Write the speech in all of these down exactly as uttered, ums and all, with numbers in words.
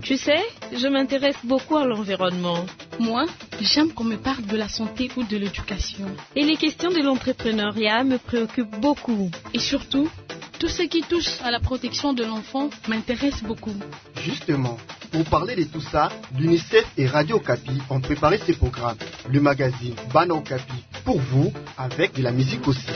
Tu sais, je m'intéresse beaucoup à l'environnement. Moi, j'aime qu'on me parle de la santé ou de l'éducation. Et les questions de l'entrepreneuriat me préoccupent beaucoup. Et surtout, tout ce qui touche à la protection de l'enfant m'intéresse beaucoup. Justement, pour parler de tout ça, l'UNICEF et Radio Okapi ont préparé ces programmes. Le magazine Bana Okapi pour vous, avec de la musique aussi.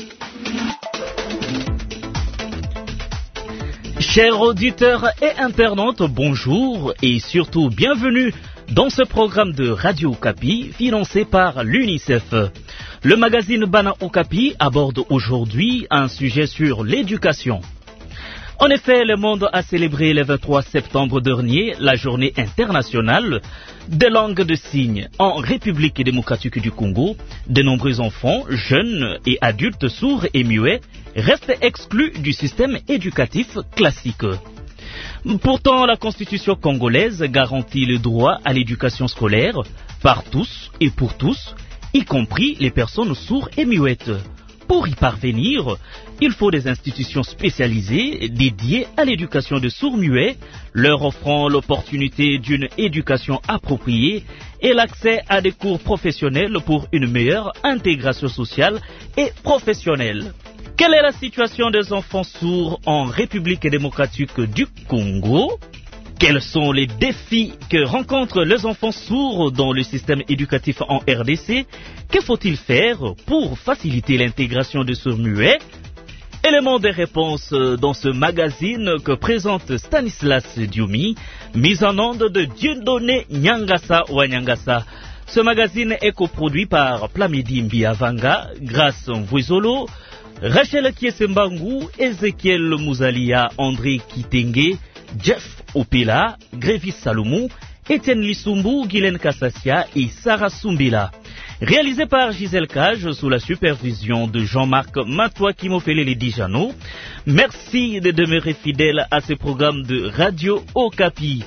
Chers auditeurs et internautes, bonjour et surtout bienvenue dans ce programme de Radio Okapi financé par l'UNICEF. Le magazine Bana Okapi aborde aujourd'hui un sujet sur l'éducation. En effet, le monde a célébré le vingt-trois septembre dernier la journée internationale des langues de signes. En République démocratique du Congo, de nombreux enfants, jeunes et adultes sourds et muets restent exclus du système éducatif classique. Pourtant, la Constitution congolaise garantit le droit à l'éducation scolaire par tous et pour tous, y compris les personnes sourdes et muettes. Pour y parvenir, il faut des institutions spécialisées dédiées à l'éducation de sourds-muets, leur offrant l'opportunité d'une éducation appropriée et l'accès à des cours professionnels pour une meilleure intégration sociale et professionnelle. Quelle est la situation des enfants sourds en République démocratique du Congo ? Quels sont les défis que rencontrent les enfants sourds dans le système éducatif en R D C ? Que faut-il faire pour faciliter l'intégration de sourds-muets ? Élément de réponse dans ce magazine que présente Stanislas Dioumi, mise en onde de Dieudonné Nyangasa Wanyangasa. Ce magazine est coproduit par Plamidi Mbiavanga, Grace Mvouizolo, Rachel Kiesembangu, Ezekiel Mouzalia, André Kitenge, Jeff Opela, Grévis Salomon, Étienne Lissumbu, Guylaine Kassassia et Sarah Sumbila. Réalisé par Gisèle Cage sous la supervision de Jean-Marc Matoua Kimofele Dijano. Merci de demeurer fidèle à ce programme de Radio Okapi.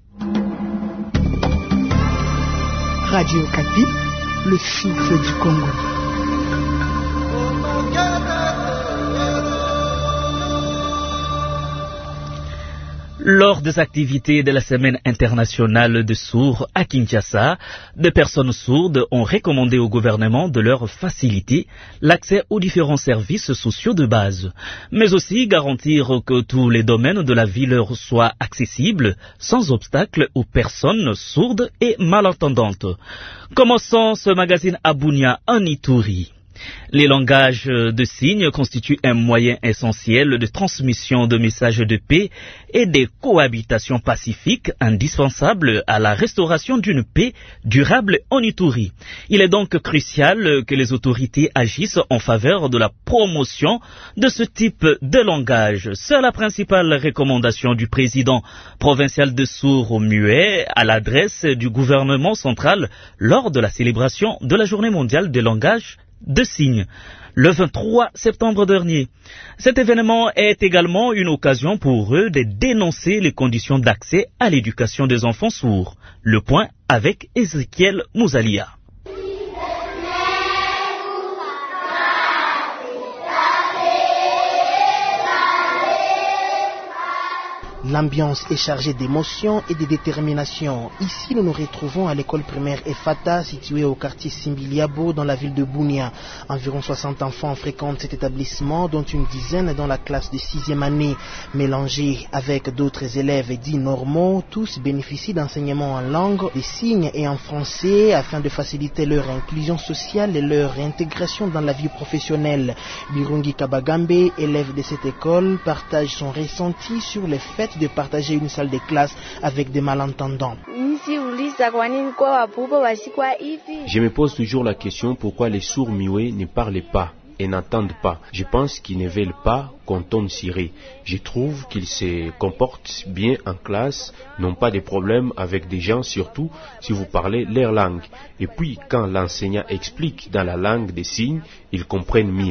Radio Okapi, le souffle du Congo. Lors des activités de la Semaine internationale des sourds à Kinshasa, des personnes sourdes ont recommandé au gouvernement de leur faciliter l'accès aux différents services sociaux de base, mais aussi garantir que tous les domaines de la vie leur soient accessibles sans obstacle aux personnes sourdes et malentendantes. Commençons ce magazine à Bunia en Ituri. Les langages de signes constituent un moyen essentiel de transmission de messages de paix et de cohabitation pacifique indispensables à la restauration d'une paix durable en Ituri. Il est donc crucial que les autorités agissent en faveur de la promotion de ce type de langage. C'est la principale recommandation du président provincial de sourds-muets à l'adresse du gouvernement central lors de la célébration de la Journée mondiale des langages de signes, le vingt-trois septembre dernier. Cet événement est également une occasion pour eux de dénoncer les conditions d'accès à l'éducation des enfants sourds. Le point avec Ezekiel Mouzalia. L'ambiance est chargée d'émotion et de détermination. Ici, nous nous retrouvons à l'école primaire Efata, située au quartier Simbiliabo, dans la ville de Bunia. Environ soixante enfants fréquentent cet établissement, dont une dizaine dans la classe de sixième année. Mélangés avec d'autres élèves dits normaux, tous bénéficient d'enseignements en langue des signes et en français, afin de faciliter leur inclusion sociale et leur intégration dans la vie professionnelle. Birungi Kabagambe, élève de cette école, partage son ressenti sur le fait de partager une salle de classe avec des malentendants. Je me pose toujours la question pourquoi les sourds-muets ne parlent pas et n'entendent pas. Je pense qu'ils ne veulent pas qu'on tourne ciré. Je trouve qu'ils se comportent bien en classe, n'ont pas de problème avec des gens, surtout si vous parlez leur langue. Et puis, quand l'enseignant explique dans la langue des signes, ils comprennent mieux.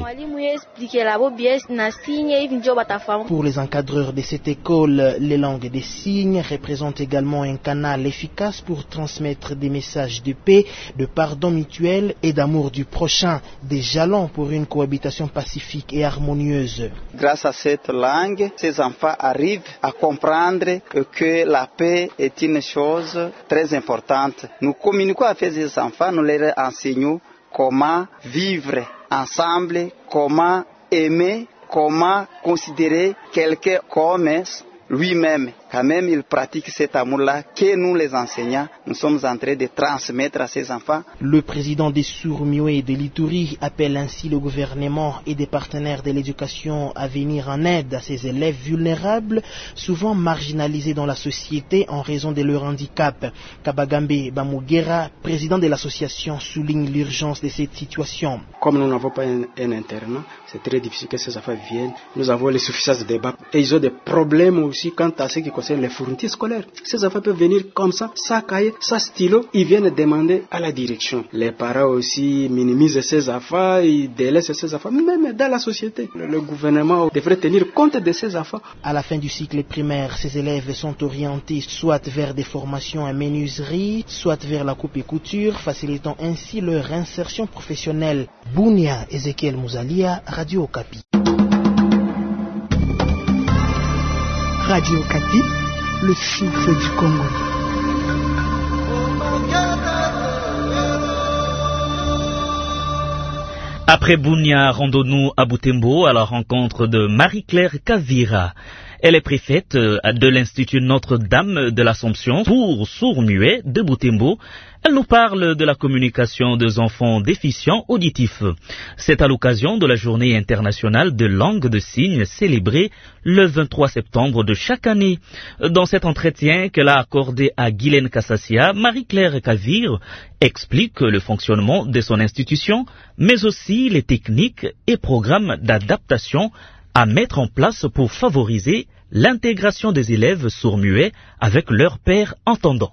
Pour les encadreurs de cette école, les langues des signes représentent également un canal efficace pour transmettre des messages de paix, de pardon mutuel et d'amour du prochain, des jalons pour une cohabitation pacifique et harmonieuse. grâce à cette langue, ces enfants arrivent à comprendre que la paix est une chose très importante. Nous communiquons avec ces enfants, nous leur enseignons comment vivre ensemble, comment aimer, comment considérer quelqu'un comme lui-même. Quand même, ils pratiquent cet amour-là que nous, les enseignants, nous sommes en train de transmettre à ces enfants. Le président des sourds muets de l'Ituri appelle ainsi le gouvernement et des partenaires de l'éducation à venir en aide à ces élèves vulnérables, souvent marginalisés dans la société en raison de leur handicap. Kabagambe Bamugera, président de l'association, souligne l'urgence de cette situation. Comme nous n'avons pas un, un internat, c'est très difficile que ces enfants viennent. Nous avons les suffisances de débat et ils ont des problèmes aussi quant à ce qui concerne les fournitures scolaires. Ces enfants peuvent venir comme ça, sans cahier, sans stylo, ils viennent demander à la direction. Les parents aussi minimisent ces enfants, ils délaissent ces enfants, même dans la société. Le gouvernement devrait tenir compte de ces enfants. À la fin du cycle primaire, ces élèves sont orientés soit vers des formations en menuiserie, soit vers la coupe et couture, facilitant ainsi leur insertion professionnelle. Bounia Ezekiel Mouzalia, Radio Okapi. Radio Okapi, le souffle du Congo. Après Bounia, rendons-nous à Butembo à la rencontre de Marie-Claire Kavira. Elle est préfète de l'Institut Notre-Dame de l'Assomption pour sourds-muets de Butembo. Elle nous parle de la communication des enfants déficients auditifs. C'est à l'occasion de la Journée internationale de langue de signes célébrée le vingt-trois septembre de chaque année. Dans cet entretien qu'elle a accordé à Guylaine Kassassia, Marie-Claire Kavira explique le fonctionnement de son institution, mais aussi les techniques et programmes d'adaptation à mettre en place pour favoriser l'intégration des élèves sourds-muets avec leurs pairs entendants.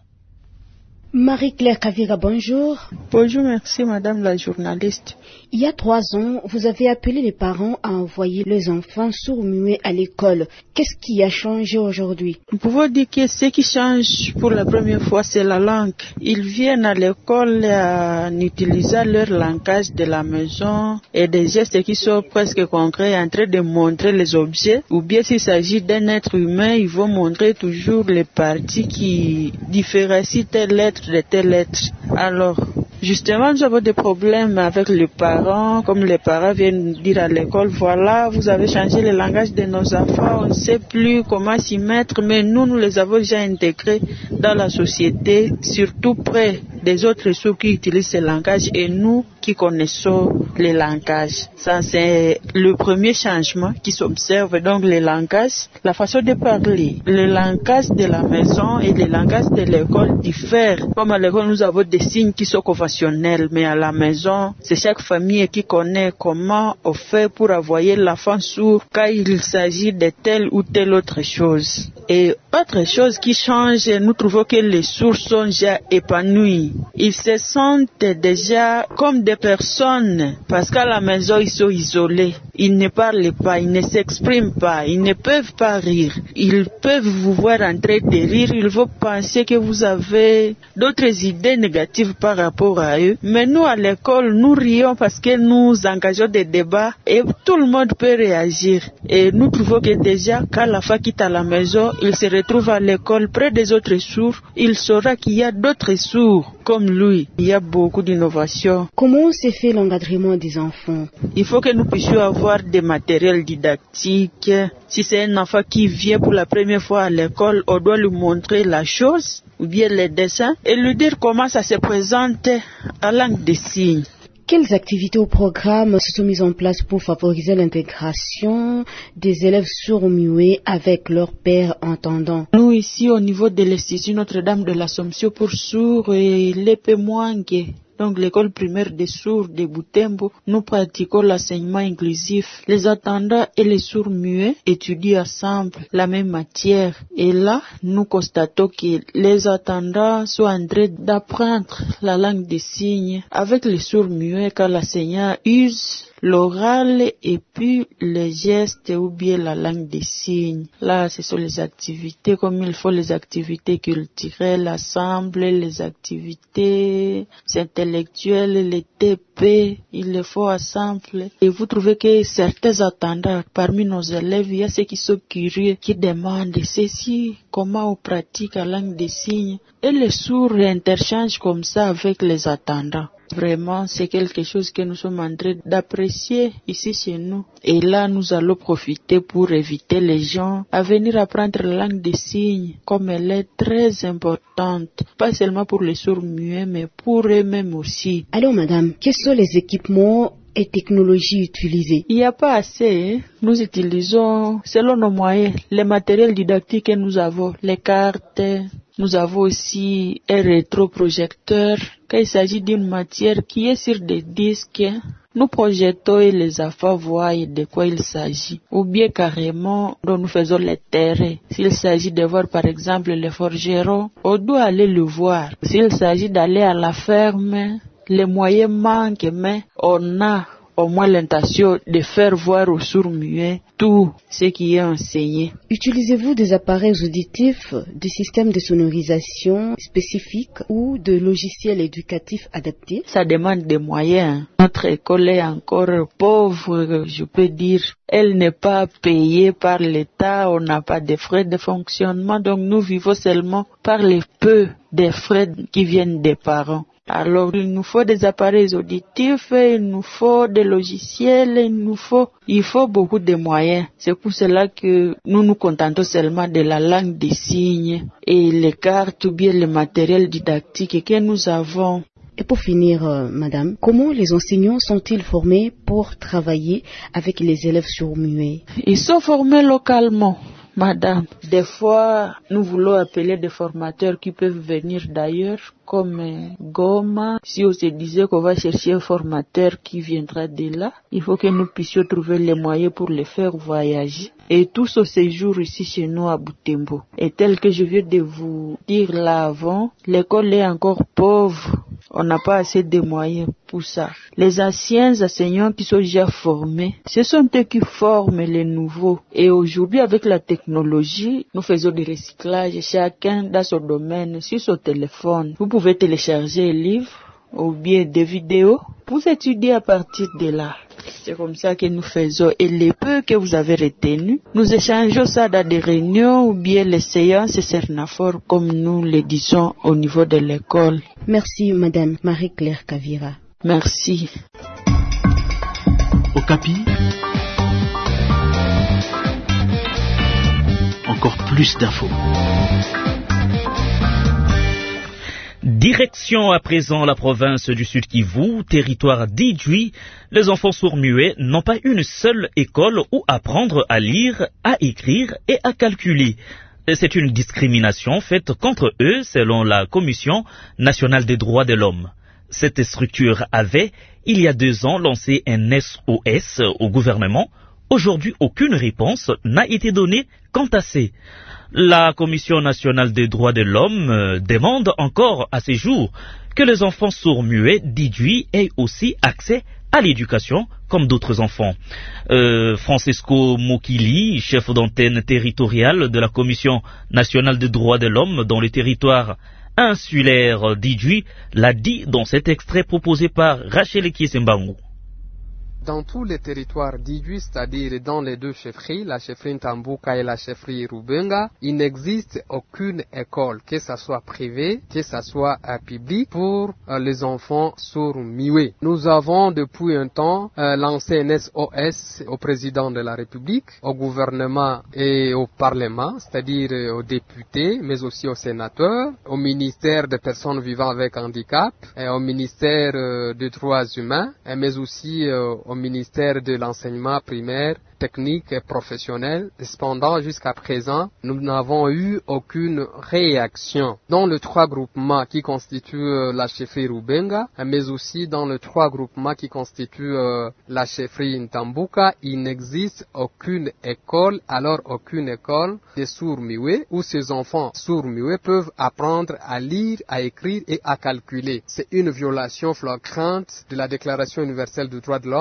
Marie-Claire Kavira, bonjour. Bonjour, merci madame la journaliste. Il y a trois ans, vous avez appelé les parents à envoyer les enfants sourds-muets à l'école. Qu'est-ce qui a changé aujourd'hui? Nous pouvons dire que ce qui change pour la première fois, c'est la langue. Ils viennent à l'école en utilisant leur langage de la maison et des gestes qui sont presque concrets, en train de montrer les objets. Ou bien s'il s'agit d'un être humain, ils vont montrer toujours les parties qui différencient telle lettre de telle lettre. Alors, justement, nous avons des problèmes avec les parents, comme les parents viennent dire à l'école, voilà, vous avez changé le langage de nos enfants, on ne sait plus comment s'y mettre, mais nous, nous les avons déjà intégrés dans la société, surtout près des autres sourds qui utilisent ce langage et nous qui connaissons les langages. Ça, c'est le premier changement qui s'observe, donc le langage, la façon de parler. Le langage de la maison et le langage de l'école diffèrent. Comme à l'école, nous avons des signes qui sont conventionnels, mais à la maison, c'est chaque famille qui connaît comment on fait pour envoyer l'enfant sourd quand il s'agit de telle ou telle autre chose. Et autre chose qui change, nous trouvons que les sourds sont déjà épanouis. Ils se sentent déjà comme des personnes, parce qu'à la maison, ils sont isolés. Ils ne parlent pas, ils ne s'expriment pas, ils ne peuvent pas rire. Ils peuvent vous voir en train de rire, ils vont penser que vous avez d'autres idées négatives par rapport à eux. Mais nous, à l'école, nous rions parce que nous engageons des débats et tout le monde peut réagir. Et nous trouvons que déjà, quand l'enfant quitte à la maison, il se retrouve à l'école près des autres sourds, il saura qu'il y a d'autres sourds comme lui. Il y a beaucoup d'innovations. Comment se fait l'encadrement des enfants? Il faut que nous puissions avoir des matériels didactiques. Si c'est un enfant qui vient pour la première fois à l'école, on doit lui montrer la chose, ou bien les dessins, et lui dire comment ça se présente en langue des signes. Quelles activités ou programmes se sont mis en place pour favoriser l'intégration des élèves sourds-muets avec leurs pairs entendants? Nous, ici, au niveau de l'Institut Notre-Dame de l'Assomption pour sourds et l'E P Mwange, donc l'école primaire des sourds de Butembo, nous pratiquons l'enseignement inclusif. Les entendants et les sourds muets étudient ensemble la même matière. Et là, nous constatons que les entendants sont en train d'apprendre la langue des signes avec les sourds muets quand l'enseignant use l'oral et puis les gestes ou bien la langue des signes. Là, ce sont les activités comme il faut, les activités culturelles, l'assemble, les activités intellectuelles, les T P, il les faut ensemble. Et vous trouvez que certains attendants parmi nos élèves, il y a ceux qui sont curieux, qui demandent ceci, comment on pratique la langue des signes. Et les sourds interchangent comme ça avec les attendants. Vraiment, c'est quelque chose que nous sommes en train d'apprécier ici chez nous. Et là, nous allons profiter pour éviter les gens à venir apprendre la langue des signes, comme elle est très importante, pas seulement pour les sourds muets, mais pour eux-mêmes aussi. Alors, madame, quels sont les équipements et technologies utilisées? Il n'y a pas assez. Hein? Nous utilisons, selon nos moyens, les matériels didactiques que nous avons, les cartes. Nous avons aussi un rétroprojecteur. Quand il s'agit d'une matière qui est sur des disques, nous projetons et les enfants voient de quoi il s'agit. Ou bien carrément, nous faisons les terrains. S'il s'agit de voir par exemple les forgerons, on doit aller le voir. S'il s'agit d'aller à la ferme, les moyens manquent, mais on a au moins l'intention de faire voir aux sourds muets tout ce qui est enseigné. Utilisez-vous des appareils auditifs, des systèmes de sonorisation spécifiques ou de logiciels éducatifs adaptés? Ça demande des moyens. Notre école est encore pauvre, je peux dire. Elle n'est pas payée par l'État, on n'a pas de frais de fonctionnement, donc nous vivons seulement par les peu des frais qui viennent des parents. Alors, il nous faut des appareils auditifs, il nous faut des logiciels, il nous faut, il faut beaucoup de moyens. C'est pour cela que nous nous contentons seulement de la langue des signes et les cartes ou bien le matériel didactique que nous avons. Et pour finir, euh, madame, comment les enseignants sont-ils formés pour travailler avec les élèves sourds-muets? Ils sont formés localement. Madame, des fois, nous voulons appeler des formateurs qui peuvent venir d'ailleurs, comme euh, Goma. Si on se disait qu'on va chercher un formateur qui viendra de là, il faut que nous puissions trouver les moyens pour les faire voyager. Et tout ce séjour ici chez nous à Butembo. Et tel que je viens de vous dire là avant, l'école est encore pauvre. On n'a pas assez de moyens pour ça. Les anciens enseignants qui sont déjà formés, ce sont eux qui forment les nouveaux. Et aujourd'hui, avec la technologie, nous faisons du recyclage, chacun dans son domaine, sur son téléphone. Vous pouvez télécharger un livre ou bien des vidéos pour étudier à partir de là. C'est comme ça que nous faisons. Et les peu que vous avez retenus, nous échangeons ça dans des réunions ou bien les séances Cernafor, comme nous le disons au niveau de l'école. Merci, madame Marie-Claire Kavira. Merci. Okapi, encore plus d'infos. Direction à présent la province du Sud Kivu, territoire d'Idjui. Les enfants sourds-muets n'ont pas une seule école où apprendre à lire, à écrire et à calculer. C'est une discrimination faite contre eux selon la Commission nationale des droits de l'homme. Cette structure avait, il y a deux ans, lancé un S O S au gouvernement. Aujourd'hui, aucune réponse n'a été donnée quant à ces. La Commission nationale des droits de l'homme euh, demande encore à ces jours que les enfants sourds-muets d'Idjui aient aussi accès à l'éducation comme d'autres enfants. Euh, Francesco Mokili, chef d'antenne territoriale de la Commission nationale des droits de l'homme dans le territoire insulaire d'Idjui, l'a dit dans cet extrait proposé par Rachel Kiesembango. Dans tous les territoires d'Idjui, c'est-à-dire dans les deux chefferies, la chefferie Ntambuka et la chefferie Rubenga, il n'existe aucune école, que ce soit privée, que ce soit euh, publique, pour euh, les enfants sourds-muets. Nous avons depuis un temps euh, lancé un S O S au président de la République, au gouvernement et au Parlement, c'est-à-dire euh, aux députés, mais aussi aux sénateurs, au ministère des personnes vivant avec handicap, et au ministère euh, des droits humains, et, mais aussi euh, au ministère de l'enseignement primaire, technique et professionnel. Cependant, jusqu'à présent, nous n'avons eu aucune réaction. Dans les trois groupements qui constituent la chefferie Rubenga, mais aussi dans les trois groupements qui constituent la chefferie Ntambuka, il n'existe aucune école, alors aucune école des sourds-muets où ces enfants sourds-muets peuvent apprendre à lire, à écrire et à calculer. C'est une violation flagrante de la Déclaration universelle des droits de l'homme,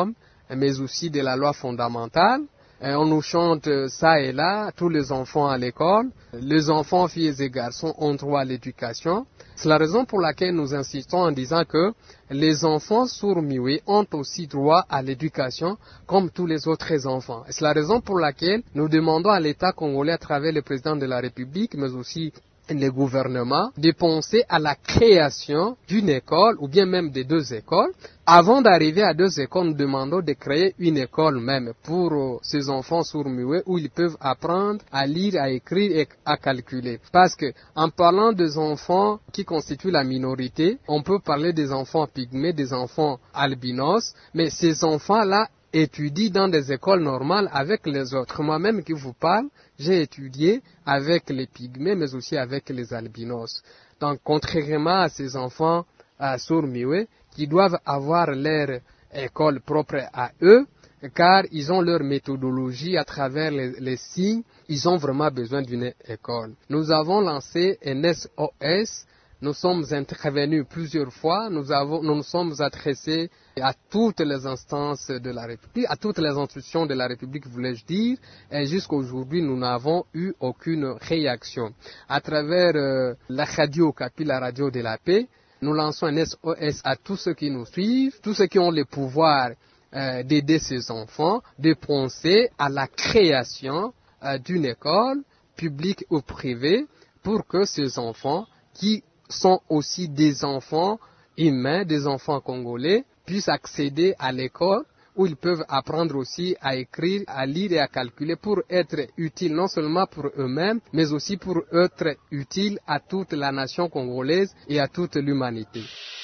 mais aussi de la loi fondamentale. Et on nous chante ça et là, tous les enfants à l'école. Les enfants, filles et garçons, ont droit à l'éducation. C'est la raison pour laquelle nous insistons en disant que les enfants sourds-muets ont aussi droit à l'éducation comme tous les autres enfants. C'est la raison pour laquelle nous demandons à l'État congolais, à travers le président de la République, mais aussi les gouvernements, de penser à la création d'une école ou bien même de deux écoles. Avant d'arriver à deux écoles, nous demandons de créer une école même pour euh, ces enfants sourds-muets où ils peuvent apprendre à lire, à écrire et à calculer. Parce que en parlant des enfants qui constituent la minorité, on peut parler des enfants pygmées, des enfants albinos, mais ces enfants-là étudient dans des écoles normales avec les autres. Moi-même qui vous parle, j'ai étudié avec les pygmées, mais aussi avec les albinos. Donc, contrairement à ces enfants euh, sourds-muets, qui doivent avoir leur école propre à eux, car ils ont leur méthodologie à travers les, les signes, ils ont vraiment besoin d'une école. Nous avons lancé un S O S. Nous sommes intervenus plusieurs fois, nous, avons, nous nous sommes adressés à toutes les instances de la République, à toutes les institutions de la République, voulais-je dire, et jusqu'à aujourd'hui, nous n'avons eu aucune réaction. À travers euh, la radio Okapi, la radio de la paix, nous lançons un S O S à tous ceux qui nous suivent, tous ceux qui ont le pouvoir euh, d'aider ces enfants, de penser à la création euh, d'une école, publique ou privée, pour que ces enfants qui sont aussi des enfants humains, des enfants congolais, puissent accéder à l'école où ils peuvent apprendre aussi à écrire, à lire et à calculer pour être utiles non seulement pour eux-mêmes, mais aussi pour être utiles à toute la nation congolaise et à toute l'humanité.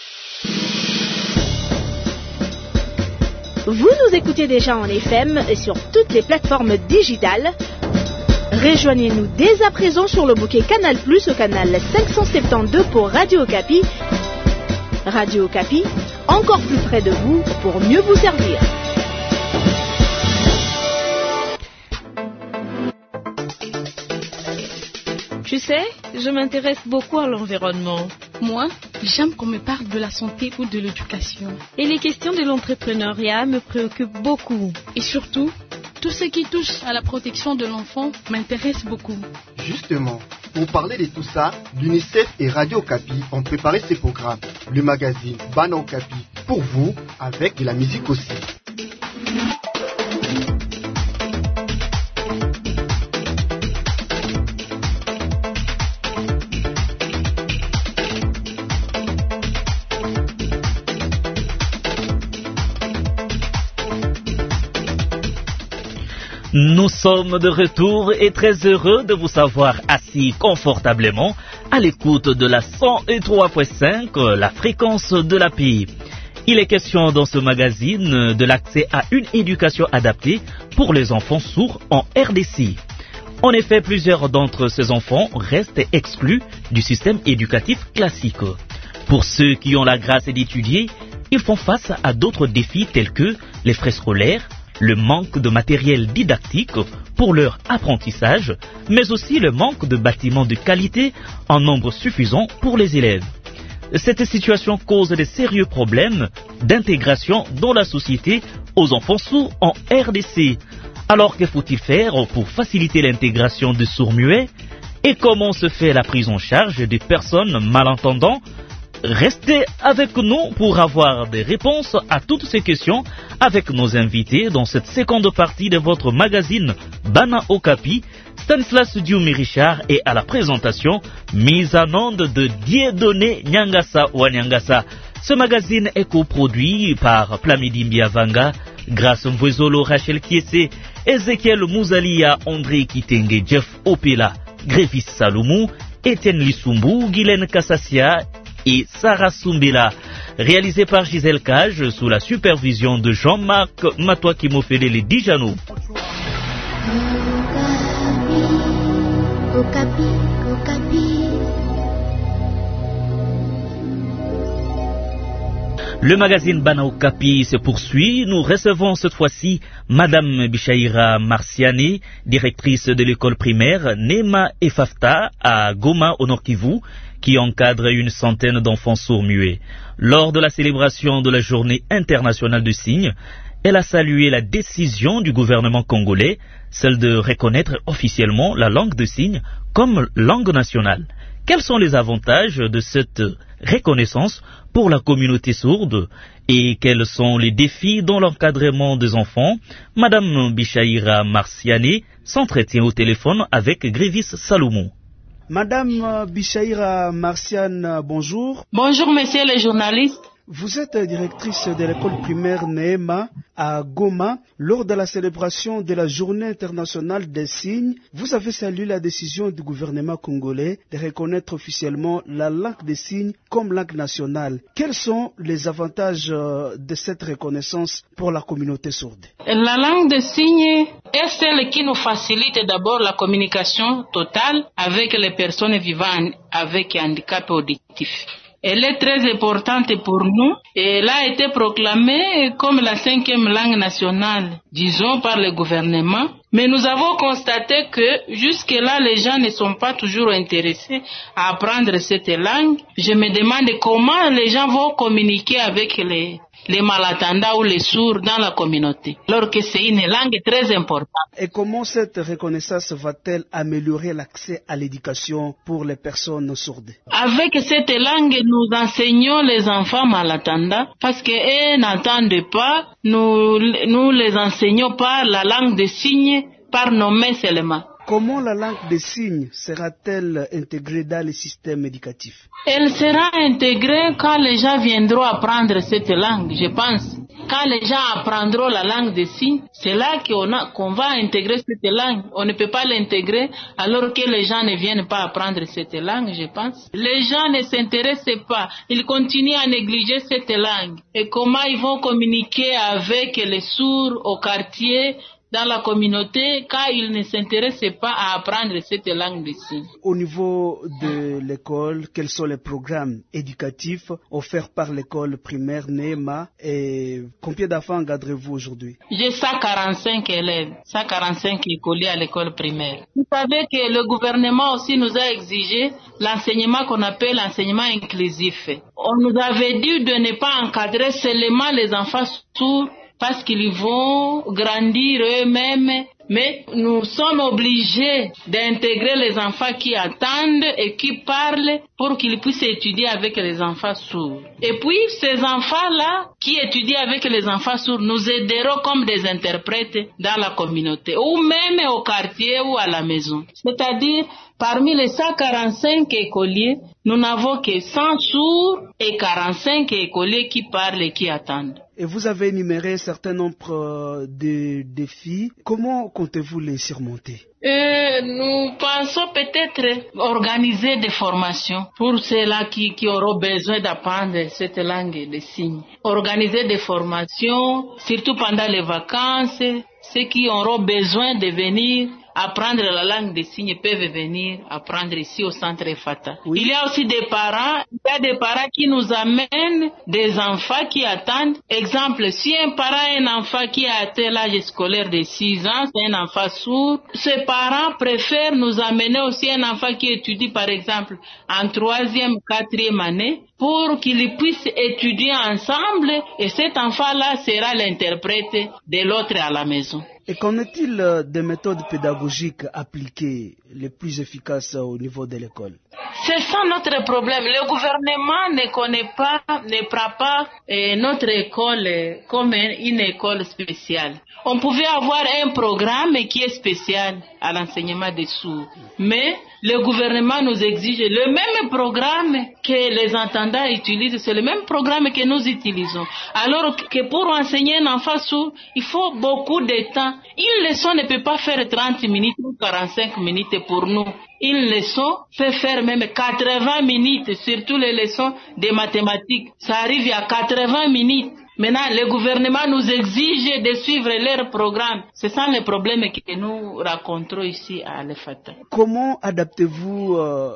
Vous nous écoutez déjà en F M et sur toutes les plateformes digitales. Rejoignez-nous dès à présent sur le bouquet Canal Plus au canal cinq cent soixante-douze pour Radio Okapi. Radio Okapi, encore plus près de vous pour mieux vous servir. Tu sais, je m'intéresse beaucoup à l'environnement. Moi, j'aime qu'on me parle de la santé ou de l'éducation. Et les questions de l'entrepreneuriat me préoccupent beaucoup. Et surtout, tout ce qui touche à la protection de l'enfant m'intéresse beaucoup. Justement, pour parler de tout ça, l'UNICEF et Radio Okapi ont préparé ces programmes. Le magazine Bana Okapi pour vous, avec de la musique aussi. Nous sommes de retour et très heureux de vous savoir assis confortablement à l'écoute de la cent trois point cinq, la fréquence de la paix. Il est question dans ce magazine de l'accès à une éducation adaptée pour les enfants sourds en R D C. En effet, plusieurs d'entre ces enfants restent exclus du système éducatif classique. Pour ceux qui ont la grâce d'étudier, ils font face à d'autres défis tels que les frais scolaires, le manque de matériel didactique pour leur apprentissage, mais aussi le manque de bâtiments de qualité en nombre suffisant pour les élèves. Cette situation cause de sérieux problèmes d'intégration dans la société aux enfants sourds en R D C. Alors que faut-il faire pour faciliter l'intégration de sourds-muets et comment se fait la prise en charge des personnes malentendantes? Restez avec nous pour avoir des réponses à toutes ces questions avec nos invités dans cette seconde partie de votre magazine Bana Okapi. Stanislas Dioumi Richard est à la présentation, mise en onde de Dieudonné Nyangasa ou Nyangasa. Ce magazine est coproduit par Plamidi Mbiavanga, Grâce Mvwezolo, Rachel Kiese, Ezekiel Mouzalia, André Kitenge, Jeff Opela, Grévis Salomou, Etienne Lissumbu, Guylaine Kassassia et Sarah Sumbela, réalisé par Gisèle Cage sous la supervision de Jean-Marc Matouakimofele Dijano. Okapi, Okapi. Le magazine Bana Okapi se poursuit. Nous recevons cette fois-ci Madame Bichaïra Marciani, directrice de l'école primaire Nema Efafta à Goma au Nord Kivu, qui encadre une centaine d'enfants sourds-muets. Lors de la célébration de la journée internationale du signe, Elle a salué la décision du gouvernement congolais, celle de reconnaître officiellement la langue de signes comme langue nationale. Quels sont les avantages de cette reconnaissance pour la communauté sourde et quels sont les défis dans l'encadrement des enfants? Madame Bichaïra Marciani s'entretient au téléphone avec Grévis Salomon. Madame Bichaïra Marciane, bonjour. Bonjour, messieurs les journalistes. Vous êtes directrice de l'école primaire Neema à Goma. Lors de la célébration de la Journée internationale des signes, vous avez salué la décision du gouvernement congolais de reconnaître officiellement la langue des signes comme langue nationale. Quels sont les avantages de cette reconnaissance pour la communauté sourde? La langue des signes est celle qui nous facilite d'abord la communication totale avec les personnes vivant avec handicap auditif. Elle est très importante pour nous et elle a été proclamée comme la cinquième langue nationale, disons, par le gouvernement. Mais nous avons constaté que jusque-là, les gens ne sont pas toujours intéressés à apprendre cette langue. Je me demande comment les gens vont communiquer avec les, les malentendants ou les sourds dans la communauté, alors que c'est une langue très importante. Et comment cette reconnaissance va-t-elle améliorer l'accès à l'éducation pour les personnes sourdes? Avec cette langue, nous enseignons les enfants malentendants parce qu'ils n'entendent pas. Nous, nous les enseignons par la langue des signes, par nos mains seulement. Comment la langue des signes sera-t-elle intégrée dans le système éducatif? Elle sera intégrée quand les gens viendront apprendre cette langue, je pense. Quand les gens apprendront la langue des signes, c'est là qu'on, a, qu'on va intégrer cette langue. On ne peut pas l'intégrer alors que les gens ne viennent pas apprendre cette langue, je pense. Les gens ne s'intéressent pas. Ils continuent à négliger cette langue. Et comment ils vont communiquer avec les sourds au quartier, dans la communauté, quand ils ne s'intéressent pas à apprendre cette langue de signes. Au niveau de l'école, quels sont les programmes éducatifs offerts par l'école primaire Neema et combien d'enfants encadrez-vous aujourd'hui? J'ai cent quarante-cinq élèves, cent quarante-cinq écoliers à l'école primaire. Vous savez que le gouvernement aussi nous a exigé l'enseignement qu'on appelle l'enseignement inclusif. On nous avait dit de ne pas encadrer seulement les enfants sourds parce qu'ils vont grandir eux-mêmes, mais nous sommes obligés d'intégrer les enfants qui attendent et qui parlent pour qu'ils puissent étudier avec les enfants sourds. Et puis, ces enfants-là qui étudient avec les enfants sourds nous aideront comme des interprètes dans la communauté, ou même au quartier ou à la maison. C'est-à-dire, parmi les cent quarante-cinq écoliers, nous n'avons que cent sourds et quarante-cinq écoliers qui parlent et qui attendent. Et vous avez énuméré un certain nombre de défis. Comment comptez-vous les surmonter? Euh, nous pensons peut-être organiser des formations pour ceux-là qui, qui auront besoin d'apprendre cette langue des signes. Organiser des formations, surtout pendant les vacances. Ceux qui auront besoin de venir apprendre la langue des signes peuvent venir apprendre ici au centre Fata. Oui. Il y a aussi des parents, il y a des parents qui nous amènent des enfants qui attendent. Exemple, si un parent a un enfant qui a atteint l'âge scolaire de six ans, c'est un enfant sourd, ces parents préfèrent nous amener aussi un enfant qui étudie par exemple en troisième, quatrième année pour qu'ils puissent étudier ensemble et cet enfant-là sera l'interprète de l'autre à la maison. Et qu'en est-il des méthodes pédagogiques appliquées les plus efficaces au niveau de l'école? C'est ça notre problème. Le gouvernement ne connaît pas, ne prend pas eh, notre école comme une école spéciale. On pouvait avoir un programme qui est spécial à l'enseignement des sourds. Mais le gouvernement nous exige le même programme que les entendants utilisent, c'est le même programme que nous utilisons. Alors que pour enseigner un enfant sourd, il faut beaucoup de temps. Une leçon ne peut pas faire trente minutes ou quarante-cinq minutes pour nous. Une leçon peut faire même quatre-vingts minutes, surtout les leçons de mathématiques. Ça arrive à quatre-vingts minutes. Maintenant, le gouvernement nous exige de suivre leur programme. C'est ça le problème que nous rencontrons ici à l'Efata. Comment adaptez-vous euh,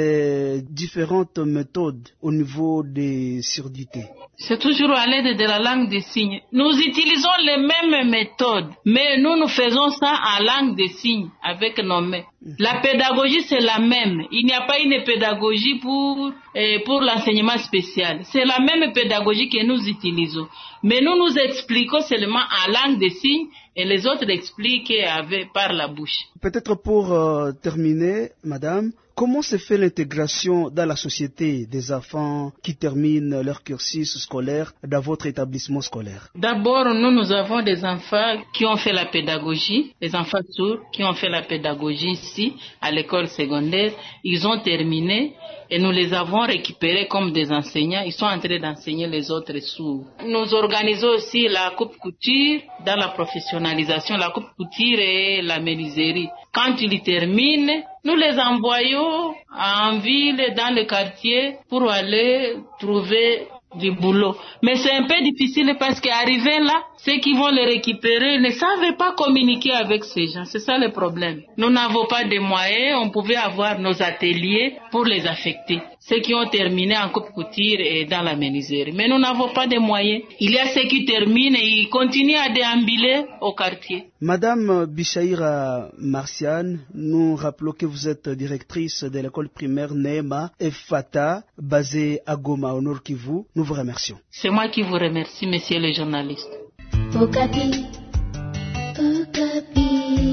ces différentes méthodes au niveau des surdité? C'est toujours à l'aide de la langue des signes. Nous utilisons les mêmes méthodes, mais nous nous faisons ça en langue des signes, avec nos mains. La pédagogie, c'est la même. Il n'y a pas une pédagogie pour, eh, pour l'enseignement spécial. C'est la même pédagogie que nous utilisons. Mais nous nous expliquons seulement en langue des signes et les autres expliquent avec, par la bouche. Peut-être pour euh, terminer, madame, comment se fait l'intégration dans la société des enfants qui terminent leur cursus scolaire dans votre établissement scolaire? D'abord, nous, nous avons des enfants qui ont fait la pédagogie, des enfants sourds qui ont fait la pédagogie ici, à l'école secondaire. Ils ont terminé et nous les avons récupérés comme des enseignants. Ils sont en train d'enseigner les autres sourds. Nous organisons aussi la coupe couture dans la professionnalisation, la coupe couture et la menuiserie. Quand ils terminent, nous les envoyons en ville, dans le quartier, pour aller trouver du boulot. Mais c'est un peu difficile parce qu'arrivés là, ceux qui vont les récupérer ne savent pas communiquer avec ces gens. C'est ça le problème. Nous n'avons pas de moyens. On pouvait avoir nos ateliers pour les affecter. Ceux qui ont terminé en coupe couture et dans la menuiserie. Mais nous n'avons pas de moyens. Il y a ceux qui terminent et ils continuent à déambuler au quartier. Madame Bichaïra Marciane, nous rappelons que vous êtes directrice de l'école primaire Neema Efata, basée à Goma, au Nord Kivu. Nous vous remercions. C'est moi qui vous remercie, messieurs les journalistes. Okapi, Okapi,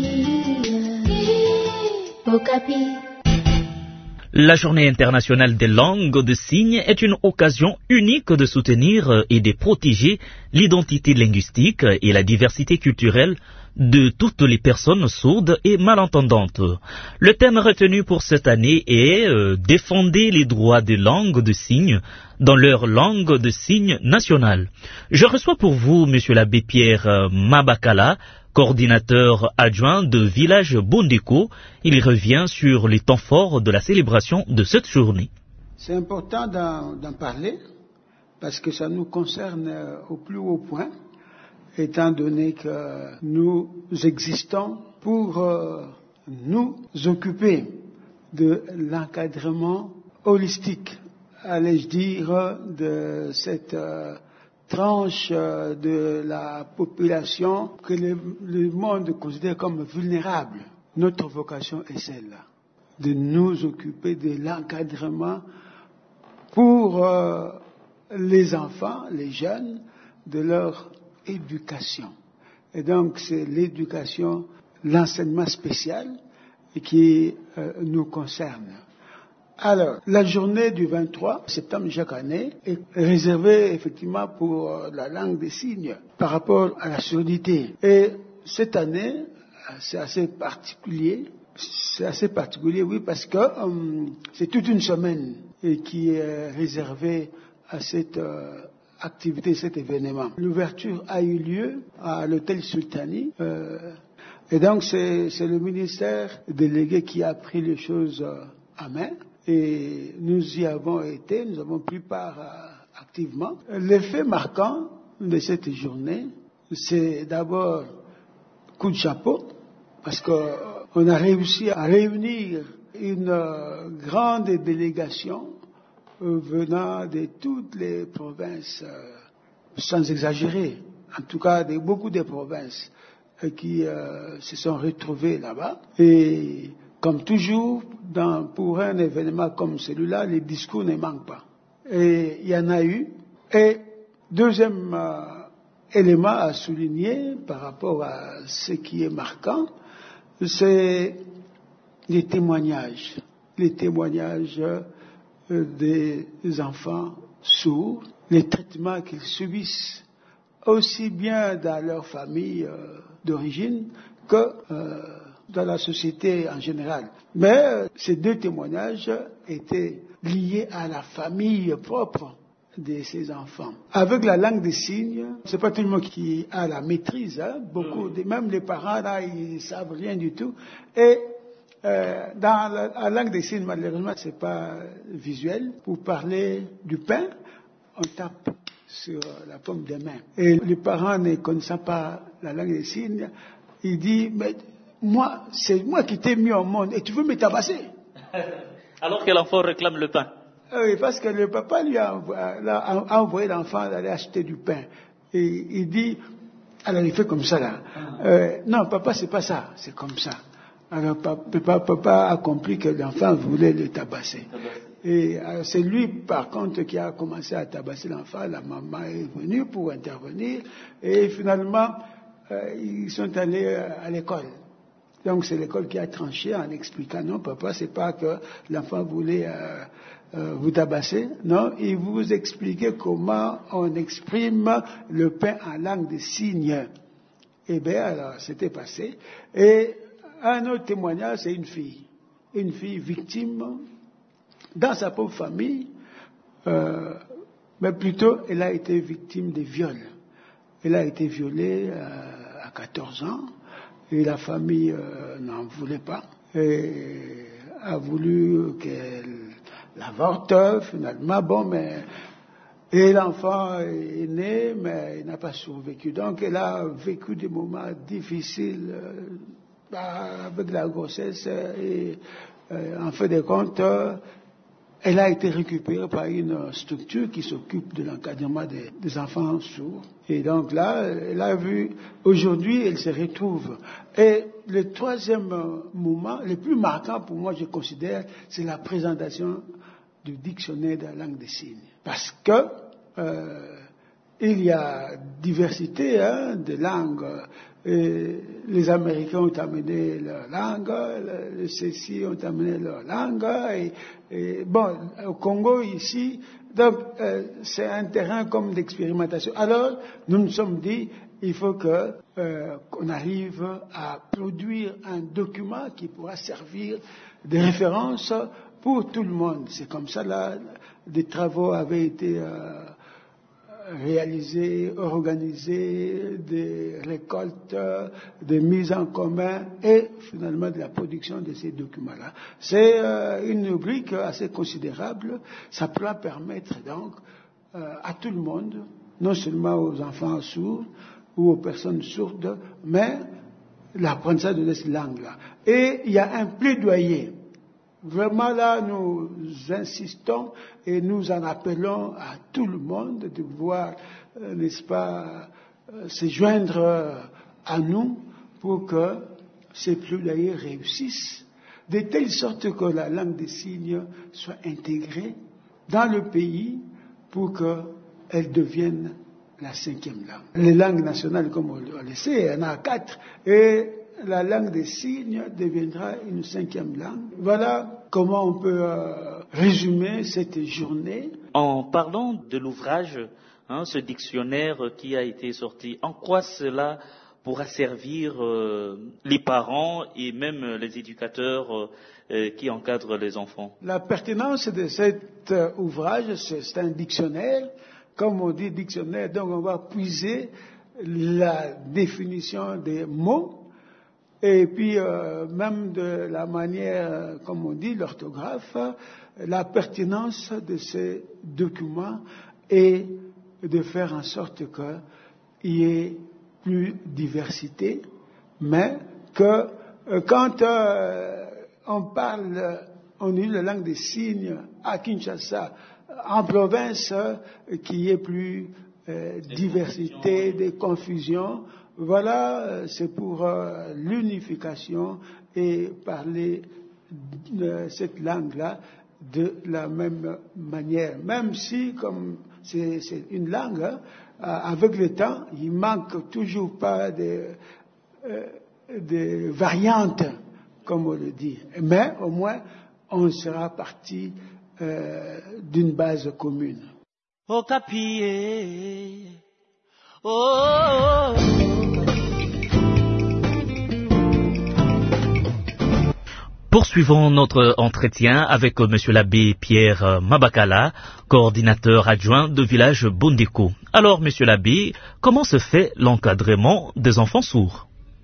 Okapi. La Journée internationale des langues de signes est une occasion unique de soutenir et de protéger l'identité linguistique et la diversité culturelle de toutes les personnes sourdes et malentendantes. Le thème retenu pour cette année est euh, « Défendre les droits des langues de signes dans leur langue de signes nationale ». Je reçois pour vous, Monsieur l'abbé Pierre Mabakala, coordinateur adjoint de Village Bondeko. Il revient sur les temps forts de la célébration de cette journée. C'est important d'en, d'en parler parce que ça nous concerne au plus haut point, étant donné que nous existons pour euh, nous occuper de l'encadrement holistique, allais-je dire, de cette euh, tranche euh, de la population que le, le monde considère comme vulnérable. Notre vocation est celle-là, de nous occuper de l'encadrement pour euh, les enfants, les jeunes, de leur éducation. Et donc c'est l'éducation, l'enseignement spécial qui euh, nous concerne. Alors, la journée du vingt-trois septembre chaque année est réservée effectivement pour euh, la langue des signes par rapport à la surdité. Et cette année, c'est assez particulier. C'est assez particulier, oui, parce que euh, c'est toute une semaine et qui est réservée à cette euh, activité, cet événement. L'ouverture a eu lieu à l'hôtel Sultani. Euh, et donc, c'est, c'est le ministère délégué qui a pris les choses euh, en main. Et nous y avons été, nous avons pris part euh, activement. L'effet marquant de cette journée, c'est d'abord coup de chapeau, parce qu'on a réussi à réunir une euh, grande délégation euh, venant de toutes les provinces, euh, sans exagérer, en tout cas de beaucoup de provinces euh, qui euh, se sont retrouvées là-bas. Et comme toujours, dans, pour un événement comme celui-là, les discours ne manquent pas. Et il y en a eu. Et deuxième euh, élément à souligner par rapport à ce qui est marquant, c'est les témoignages. Les témoignages euh, des enfants sourds, les traitements qu'ils subissent, aussi bien dans leur famille euh, d'origine que euh, dans la société en général. Mais euh, ces deux témoignages étaient liés à la famille propre de ces enfants. Avec la langue des signes, c'est pas tout le monde qui a la maîtrise, hein. Beaucoup, de, même les parents là, ils savent rien du tout. Et euh, dans la, la langue des signes, malheureusement, c'est pas visuel. Pour parler du pain, on tape sur la paume des mains. Et les parents ne connaissant pas la langue des signes, ils disent, mais moi, c'est moi qui t'ai mis au monde et tu veux me tabasser. Alors que l'enfant réclame le pain. Oui, parce que le papa lui a envoyé, a envoyé l'enfant d'aller acheter du pain. Et il dit, alors il fait comme ça là. Euh, non, papa, c'est pas ça, c'est comme ça. Alors papa, papa a compris que l'enfant voulait le tabasser. Et euh, c'est lui, par contre, qui a commencé à tabasser l'enfant. La maman est venue pour intervenir. Et finalement, euh, ils sont allés euh, à l'école. Donc c'est l'école qui a tranché en expliquant, non, papa, c'est pas que l'enfant voulait euh, euh, vous tabasser. Non, il vous expliquait comment on exprime le pain en langue des signes. Eh bien, alors, c'était passé. Et un autre témoignage, c'est une fille. Une fille victime dans sa propre famille, euh, mais plutôt, elle a été victime de viol. Elle a été violée euh, à quatorze ans, et la famille euh, n'en voulait pas, et a voulu qu'elle l'avorte, finalement, bon, mais... Et l'enfant est né, mais il n'a pas survécu. Donc, elle a vécu des moments difficiles euh, avec la grossesse, et euh, en fin de compte, euh, elle a été récupérée par une structure qui s'occupe de l'encadrement des, des enfants sourds. Et donc là, elle a vu, aujourd'hui, elle se retrouve. Et le troisième moment, le plus marquant pour moi, je considère, c'est la présentation du dictionnaire de la langue des signes. Parce que euh, il y a diversité hein, de langues. Et les Américains ont amené leur langue, les Cécis ont amené leur langue. Et, et bon, au Congo ici, donc euh, c'est un terrain comme d'expérimentation. Alors, nous nous sommes dit, il faut que euh, qu'on arrive à produire un document qui pourra servir de référence pour tout le monde. C'est comme ça, là, des travaux avaient été euh, réalisés, organisés, des récoltes, des mises en commun et finalement de la production de ces documents-là. C'est euh, une rubrique assez considérable. Ça pourra permettre donc euh, à tout le monde, non seulement aux enfants sourds ou aux personnes sourdes, mais l'apprentissage de cette langue-là. Et il y a un plaidoyer. Vraiment là, nous insistons et nous en appelons à tout le monde de pouvoir, euh, n'est-ce pas, euh, se joindre euh, à nous pour que ces plaidoyers réussissent, de telle sorte que la langue des signes soit intégrée dans le pays pour qu'elle devienne la cinquième langue. Les langues nationales, comme on le sait, il y en a quatre, et la langue des signes deviendra une cinquième langue. Voilà comment on peut euh, résumer cette journée. En parlant de l'ouvrage, hein, ce dictionnaire qui a été sorti, en quoi cela pourra servir euh, les parents et même les éducateurs euh, qui encadrent les enfants? La pertinence de cet euh, ouvrage, c'est, c'est un dictionnaire. Comme on dit dictionnaire, donc on va puiser la définition des mots. Et puis, euh, même de la manière, comme on dit, l'orthographe, la pertinence de ces documents est de faire en sorte qu'il y ait plus diversité, mais que euh, quand euh, on parle, on utilise la langue des signes à Kinshasa, en province, euh, qu'il y ait plus euh, diversité, des confusions. Voilà, c'est pour euh, l'unification et parler de cette langue-là de la même manière. Même si, comme c'est, c'est une langue, hein, avec le temps, il manque toujours pas de, euh, de variantes, comme on le dit. Mais au moins, on sera parti euh, d'une base commune. Okapi, oh, oh, oh. Poursuivons notre entretien avec M. l'abbé Pierre Mabakala, coordinateur adjoint de village Bondeko. Alors, M. l'abbé, comment se fait l'encadrement des enfants sourds?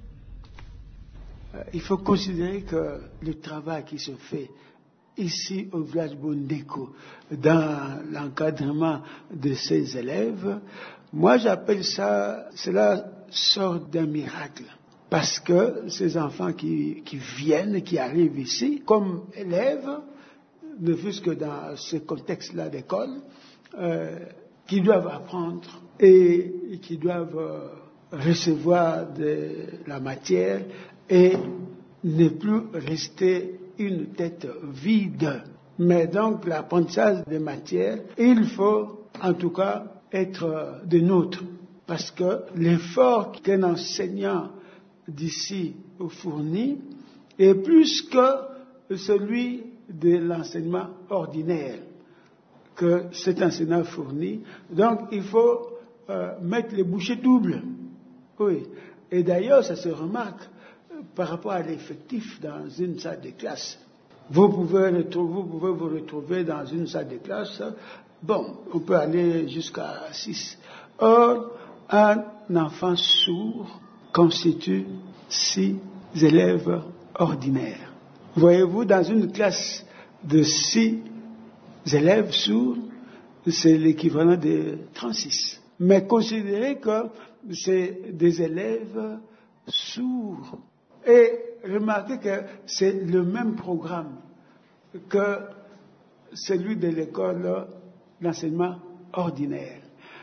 Il faut considérer que le travail qui se fait ici au village Bondeko, dans l'encadrement de ces élèves, moi j'appelle ça, cela sort d'un miracle. Parce que ces enfants qui, qui viennent, qui arrivent ici, comme élèves, ne fût-ce que dans ce contexte-là d'école, euh, qui doivent apprendre et, et qui doivent euh, recevoir de la matière et ne plus rester une tête vide. Mais donc l'apprentissage des matières, il faut en tout cas être de nôtres. Parce que l'effort qu'un enseignant d'ici fournit est plus que celui de l'enseignement ordinaire que cet enseignant fournit. Donc il faut euh, mettre les bouchées doubles. Oui. Et d'ailleurs, ça se remarque par rapport à l'effectif dans une salle de classe. Vous pouvez, retrouver, vous pouvez vous retrouver dans une salle de classe, bon, on peut aller jusqu'à six. Or, un enfant sourd constitue six élèves ordinaires. Voyez-vous, dans une classe de six élèves sourds, c'est l'équivalent de trente-six. Mais considérez que c'est des élèves sourds. Et remarquez que c'est le même programme que celui de l'école d'enseignement ordinaire.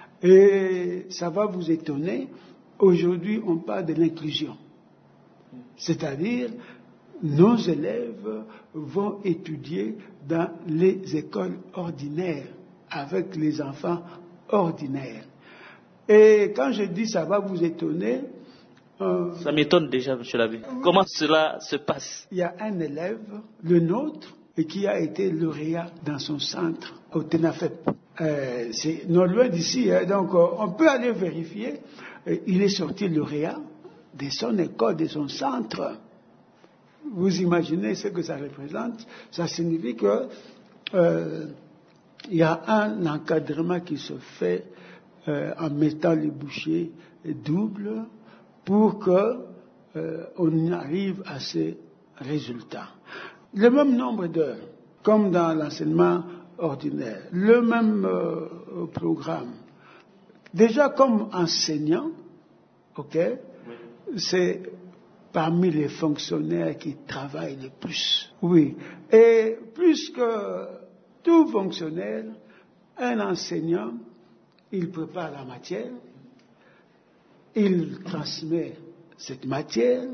Et ça va vous étonner, aujourd'hui on parle de l'inclusion. C'est-à-dire, nos élèves vont étudier dans les écoles ordinaires, avec les enfants ordinaires. Et quand je dis ça va vous étonner, euh, ça m'étonne déjà, M. Labbé. Comment cela se passe? Il y a un élève, le nôtre, qui a été lauréat dans son centre au TENAFEP. Euh, c'est non loin d'ici, hein, donc euh, on peut aller vérifier. Euh, il est sorti lauréat de son école, de son centre. Vous imaginez ce que ça représente? Ça signifie que euh, il y a un encadrement qui se fait euh, en mettant les bouchées doubles pour que euh, on arrive à ces résultats. Le même nombre d'heures, comme dans l'enseignement ordinaire, le même euh, programme. Déjà comme enseignant, ok, c'est parmi les fonctionnaires qui travaillent le plus. Oui. Et plus que tout fonctionnaire, un enseignant, il prépare la matière, il transmet cette matière,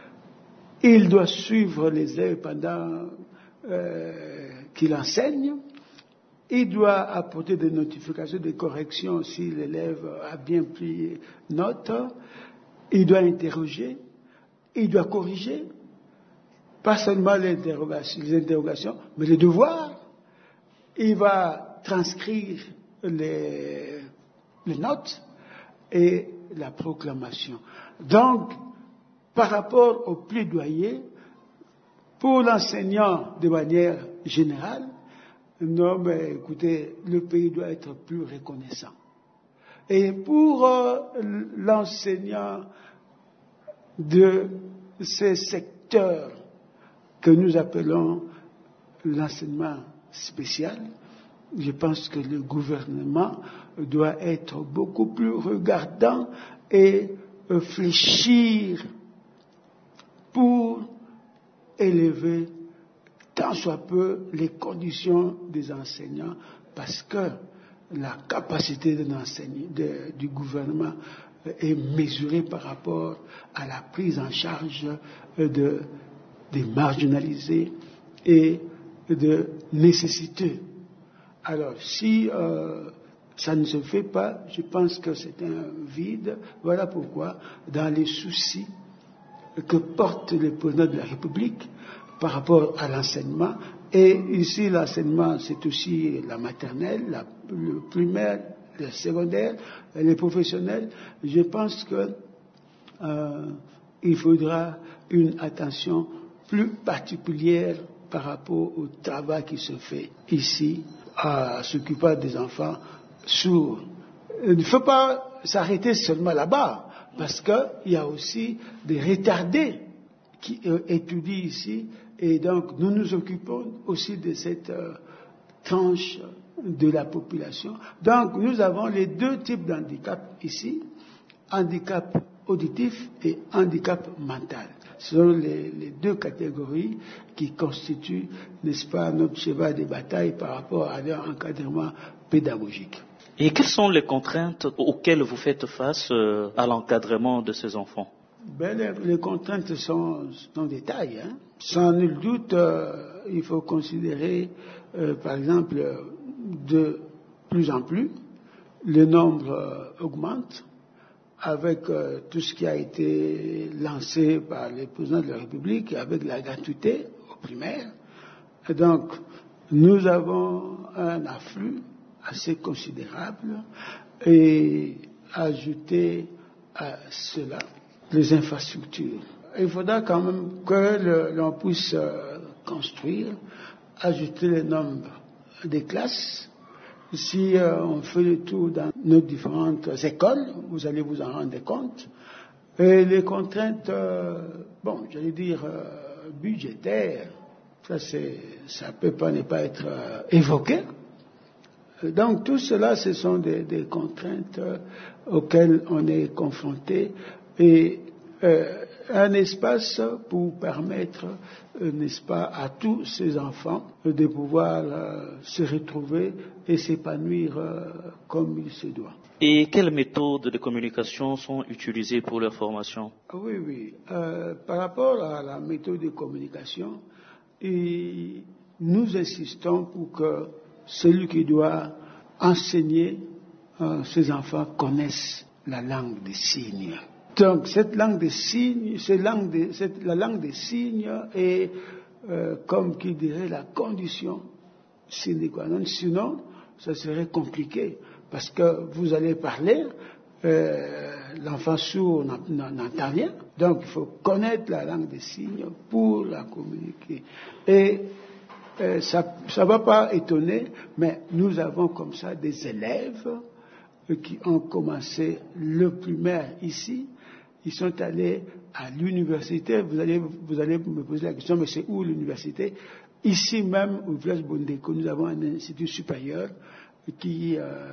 il doit suivre les élèves pendant euh, qu'il enseigne, il doit apporter des notifications de correction si l'élève a bien pris note, il doit interroger, il doit corriger, pas seulement les interrogations, les interrogations mais les devoirs. Il va transcrire les, les notes et la proclamation. Donc, par rapport au plaidoyer, pour l'enseignant de manière générale, non, mais écoutez, le pays doit être plus reconnaissant. Et pour euh, l'enseignant de ces secteurs que nous appelons l'enseignement spécial, je pense que le gouvernement doit être beaucoup plus regardant et euh, fléchir pour élever tant soit peu les conditions des enseignants, parce que la capacité de de, du gouvernement est mesurée par rapport à la prise en charge de, des marginalisés et de nécessiteux. Alors, si euh, ça ne se fait pas, je pense que c'est un vide. Voilà pourquoi, dans les soucis que porte le président de la République par rapport à l'enseignement, et ici l'enseignement c'est aussi la maternelle, la, le primaire, le secondaire, les professionnels, je pense que euh, il faudra une attention plus particulière par rapport au travail qui se fait ici à s'occuper des enfants sourds. Il ne faut pas s'arrêter seulement là-bas, parce qu'il y a aussi des retardés qui euh, étudient ici, et donc nous nous occupons aussi de cette euh, tranche de la population. Donc nous avons les deux types d'handicap ici, handicap auditif et handicap mental. Ce sont les, les deux catégories qui constituent, n'est-ce pas, notre cheval de bataille par rapport à leur encadrement pédagogique. Et quelles sont les contraintes auxquelles vous faites face euh, à l'encadrement de ces enfants? Ben, les, les contraintes sont en détail. Hein. Sans nul doute, euh, il faut considérer, euh, par exemple, de plus en plus, le nombre euh, augmente avec euh, tout ce qui a été lancé par le président de la République, avec la gratuité aux primaires. Et donc, nous avons un afflux assez considérable et ajouter à cela les infrastructures. Il faudra quand même que l'on puisse euh, construire, ajouter le nombre des classes. Si euh, on fait le tour dans nos différentes écoles, vous allez vous en rendre compte. Et les contraintes, euh, bon, j'allais dire euh, budgétaires, ça c'est, ça peut pas ne pas être euh, évoqué. Donc tout cela, ce sont des, des contraintes euh, auxquelles on est confronté et euh, un espace pour permettre, euh, n'est-ce pas, à tous ces enfants euh, de pouvoir euh, se retrouver et s'épanouir euh, comme il se doit. Et quelles méthodes de communication sont utilisées pour leur formation? Oui, oui. Euh, par rapport à la méthode de communication, et nous insistons pour que celui qui doit enseigner, euh, ses enfants connaissent la langue des signes. Donc cette langue des signes, cette langue des, cette, la langue des signes est, euh, comme qui dirait, la condition sine qua non. Sinon, ça serait compliqué parce que vous allez parler, euh, l'enfant sourd n'entend rien. Donc il faut connaître la langue des signes pour la communiquer. Et Euh, ça ne va pas étonner, mais nous avons comme ça des élèves euh, qui ont commencé le primaire ici. Ils sont allés à l'université. Vous allez, vous allez me poser la question, mais c'est où l'université? Ici même, au village Bondeko, nous avons un institut supérieur qui euh,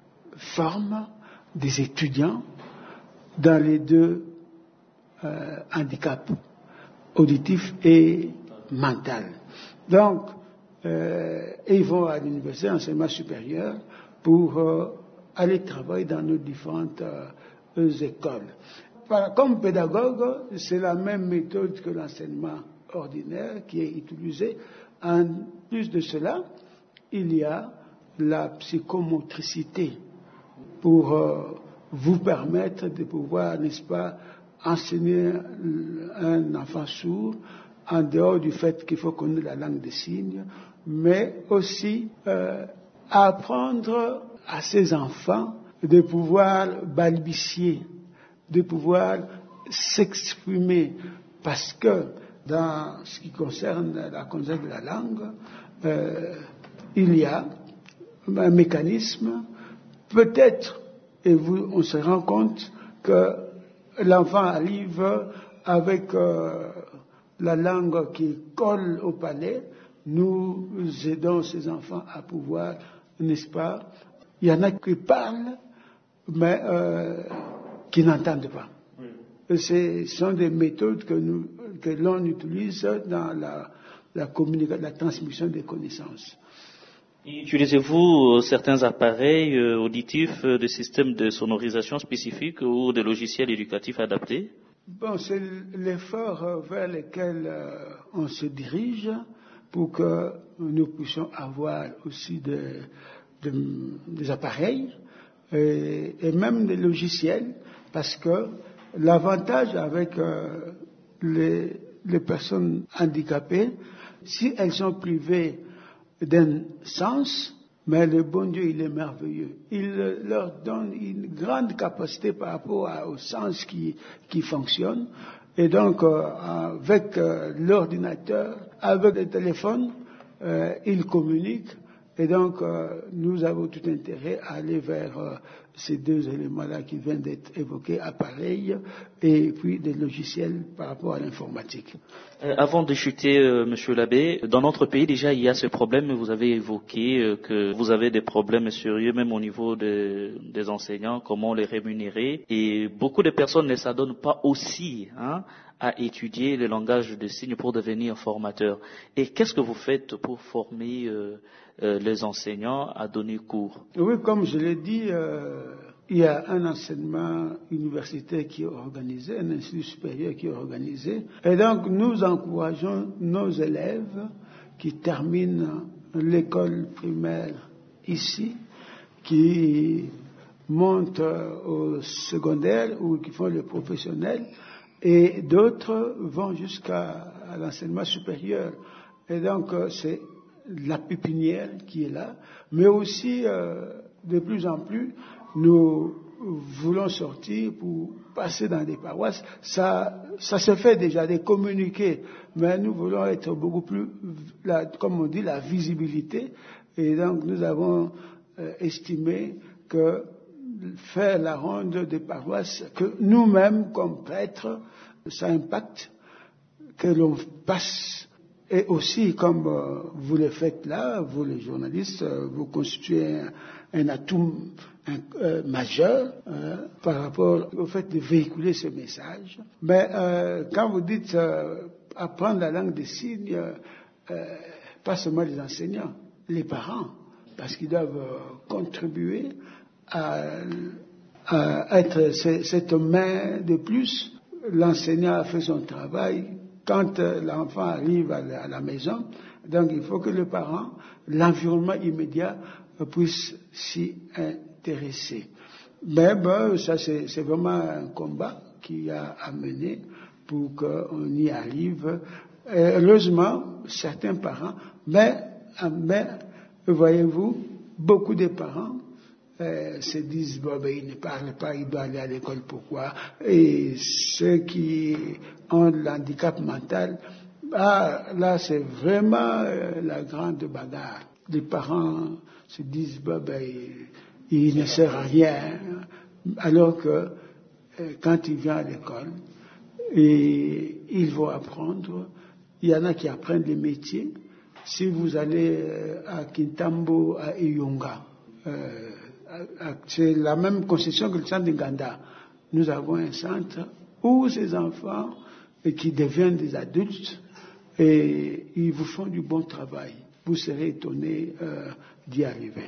forme des étudiants dans les deux euh, handicaps, auditifs et mentaux. Donc, euh, ils vont à l'université, enseignement supérieur, pour euh, aller travailler dans nos différentes euh, écoles. Par, comme pédagogue, c'est la même méthode que l'enseignement ordinaire qui est utilisée. En plus de cela, il y a la psychomotricité pour euh, vous permettre de pouvoir, n'est-ce pas, enseigner un enfant sourd, en dehors du fait qu'il faut connaître la langue des signes, mais aussi euh, apprendre à ces enfants de pouvoir balbutier, de pouvoir s'exprimer, parce que dans ce qui concerne la connaissance de la langue, euh, il y a un mécanisme, peut-être, et vous, on se rend compte que l'enfant arrive avec euh, la langue qui colle au palais. Nous aidons ces enfants à pouvoir, n'est-ce pas, il y en a qui parlent, mais euh, qui n'entendent pas. Oui. Ce sont des méthodes que, nous, que l'on utilise dans la, la, la transmission des connaissances. Utilisez-vous certains appareils euh, auditifs, euh, des systèmes de sonorisation spécifiques ou des logiciels éducatifs adaptés? Bon, c'est l'effort vers lequel euh, on se dirige pour que nous puissions avoir aussi des, des, des appareils et, et même des logiciels, parce que l'avantage avec euh, les, les personnes handicapées, si elles sont privées d'un sens, mais le bon Dieu, il est merveilleux. Il leur donne une grande capacité par rapport à, au sens qui, qui fonctionne. Et donc, euh, avec euh, l'ordinateur, avec le téléphone, euh, ils communiquent. Et donc, euh, nous avons tout intérêt à aller vers euh, ces deux éléments-là qui viennent d'être évoqués, appareils et puis des logiciels par rapport à l'informatique. Euh, avant de chuter, euh, Monsieur l'abbé, dans notre pays déjà il y a ce problème. Vous avez évoqué euh, que vous avez des problèmes sérieux même au niveau de, des enseignants, comment les rémunérer. Et beaucoup de personnes ne s'adonnent pas aussi hein, à étudier le langage des signes pour devenir formateur. Et qu'est-ce que vous faites pour former euh, euh, les enseignants à donner cours? Oui, comme je l'ai dit, euh, il y a un enseignement universitaire qui est organisé, un institut supérieur qui est organisé. Et donc, nous encourageons nos élèves qui terminent l'école primaire ici, qui montent au secondaire ou qui font le professionnel, et d'autres vont jusqu'à l'enseignement supérieur. Et donc, c'est la pépinière qui est là, mais aussi, euh, de plus en plus, nous voulons sortir pour passer dans des paroisses. Ça, ça se fait déjà, des communiqués, mais nous voulons être beaucoup plus, la, comme on dit, la visibilité. Et donc, nous avons euh, estimé que faire la ronde des paroisses, que nous-mêmes, comme prêtres, ça impacte, que l'on passe. Et aussi, comme euh, vous le faites là, vous les journalistes, euh, vous constituez un, un atout un, euh, majeur euh, par rapport au fait de véhiculer ce message. Mais euh, quand vous dites euh, apprendre la langue des signes, euh, pas seulement les enseignants, les parents, parce qu'ils doivent euh, contribuer à, à être cette main de plus. L'enseignant a fait son travail. Quand l'enfant arrive à la, à la maison, donc il faut que le parent, l'environnement immédiat, puisse s'y intéresser. Mais ben, ça c'est, c'est vraiment un combat qui a amené pour qu'on y arrive. Et heureusement, certains parents, mais, mais voyez-vous, beaucoup de parents Euh, se disent bon ben il ne parle pas, il doit aller à l'école, pourquoi? Et ceux qui ont le handicap mental, ah, là c'est vraiment euh, la grande bagarre. Les parents se disent bon ben il, il ne sert à rien, alors que euh, quand il vient à l'école et ils vont apprendre, il y en a qui apprennent les métiers. Si vous allez euh, à Kintambo, à Iyonga, euh, c'est la même conception que le centre de Nganda. Nous avons un centre où ces enfants qui deviennent des adultes et ils vous font du bon travail. Vous serez étonnés euh, d'y arriver.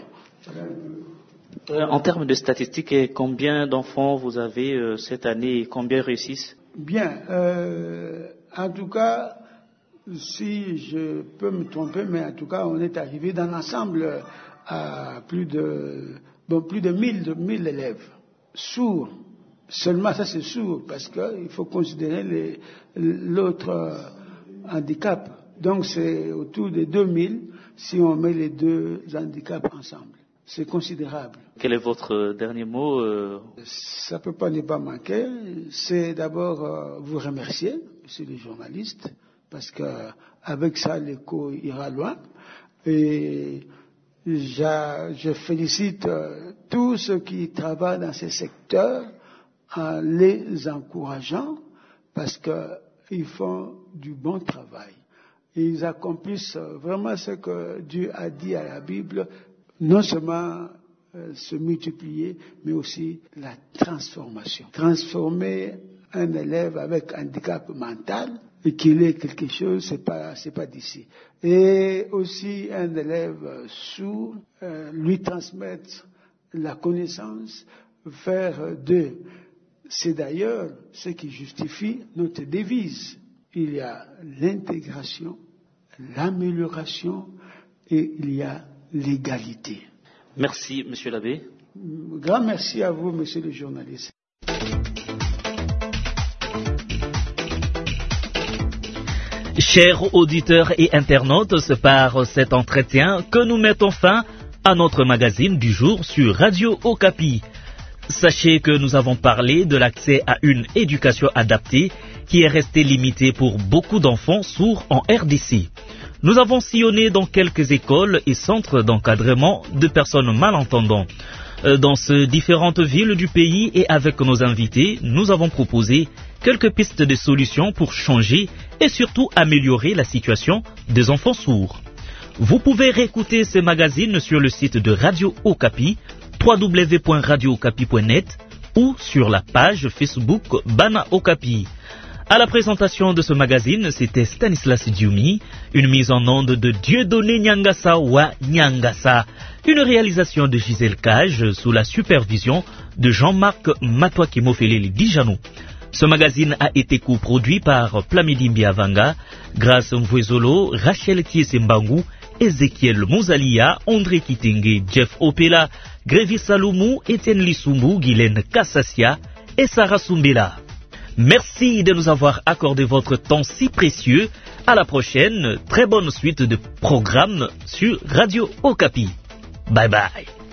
Euh, en termes de statistiques, combien d'enfants vous avez euh, cette année et combien réussissent? Bien. Euh, en tout cas, si je peux me tromper, mais en tout cas, on est arrivé dans l'ensemble à plus de Bon, plus de mille, de mille élèves sourds. Seulement, ça c'est sourd, parce qu'il faut considérer les, l'autre euh, handicap. Donc, c'est autour de deux mille si on met les deux handicaps ensemble. C'est considérable. Quel est votre dernier mot euh... Ça ne peut pas ne pas manquer. C'est d'abord euh, vous remercier, monsieur les journalistes, parce qu'avec ça, l'écho ira loin. Et Je, je félicite euh, tous ceux qui travaillent dans ces secteurs en les encourageant parce qu'ils font du bon travail. Ils accomplissent vraiment ce que Dieu a dit à la Bible, non seulement euh, se multiplier, mais aussi la transformation. Transformer un élève avec handicap mental et qu'il ait quelque chose, c'est pas, c'est pas d'ici. Et aussi un élève sourd, euh, lui transmettre la connaissance, faire d'eux. C'est d'ailleurs ce qui justifie notre devise. Il y a l'intégration, l'amélioration et il y a l'égalité. Merci, monsieur l'abbé. Grand merci à vous, monsieur le journaliste. Chers auditeurs et internautes, c'est par cet entretien que nous mettons fin à notre magazine du jour sur Radio Okapi. Sachez que nous avons parlé de l'accès à une éducation adaptée qui est resté limité pour beaucoup d'enfants sourds en R D C. Nous avons sillonné dans quelques écoles et centres d'encadrement de personnes malentendantes. Dans ces différentes villes du pays et avec nos invités, nous avons proposé quelques pistes de solutions pour changer et surtout améliorer la situation des enfants sourds. Vous pouvez réécouter ces magazines sur le site de Radio Okapi, w w w point radio okapi point net ou sur la page Facebook Bana Okapi. À la présentation de ce magazine, c'était Stanislas Dioumi, une mise en onde de Dieudonné Nyangasa wa Nyangasa, une réalisation de Gisèle Cage sous la supervision de Jean-Marc Matoaki-Mofeleli Dijanou. Ce magazine a été coproduit par Plamidi Mbiavanga, Grace Mvwezolo, Rachel Tiesembangu, Ezekiel Mouzalia, André Kitenge, Jeff Opela, Grévis Saloumou, Étienne Lissumbu, Guylaine Kassassia et Sarah Sumbela. Merci de nous avoir accordé votre temps si précieux. À la prochaine, très bonne suite de programmes sur Radio Okapi. Bye bye.